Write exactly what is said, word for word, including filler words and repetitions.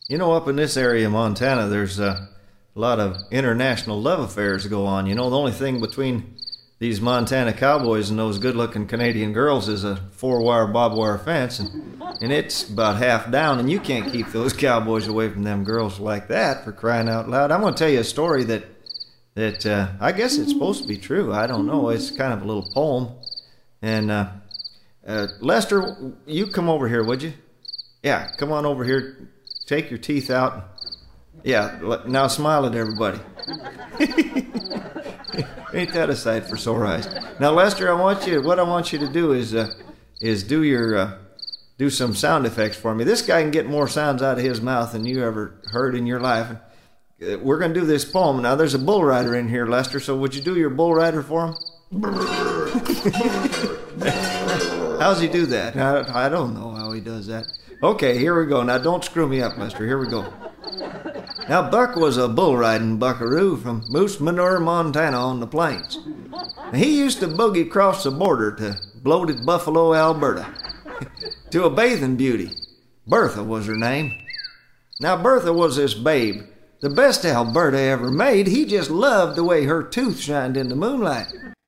You know, up in this area of Montana, there's uh, a lot of international love affairs go on. You know, the only thing between these Montana cowboys and those good-looking Canadian girls is a four-wire barbed wire fence, and, and it's about half down, and you can't keep those cowboys away from them girls like that, for crying out loud. I'm going to tell you a story that, that uh, I guess it's supposed to be true. I don't know. It's kind of a little poem. And uh, uh, Lester, you come over here, would you? Yeah, come on over here. Take your teeth out. Yeah, now smile at everybody. Ain't that a sight for sore eyes? Now, Lester, I want you. What I want you to do is uh, is do your uh, do some sound effects for me. This guy can get more sounds out of his mouth than you ever heard in your life. Uh, we're going to do this poem. Now, there's a bull rider in here, Lester. So, would you do your bull rider for him? How's he do that? I, I don't know how he does that. Okay, here we go. Now, don't screw me up, Lester. Here we go. Now, Buck was a bull riding buckaroo from Moose Manure, Montana on the plains. He used to boogie across the border to bloated Buffalo, Alberta, to a bathing beauty. Bertha was her name. Now, Bertha was this babe, the best Alberta ever made. He just loved the way her tooth shined in the moonlight.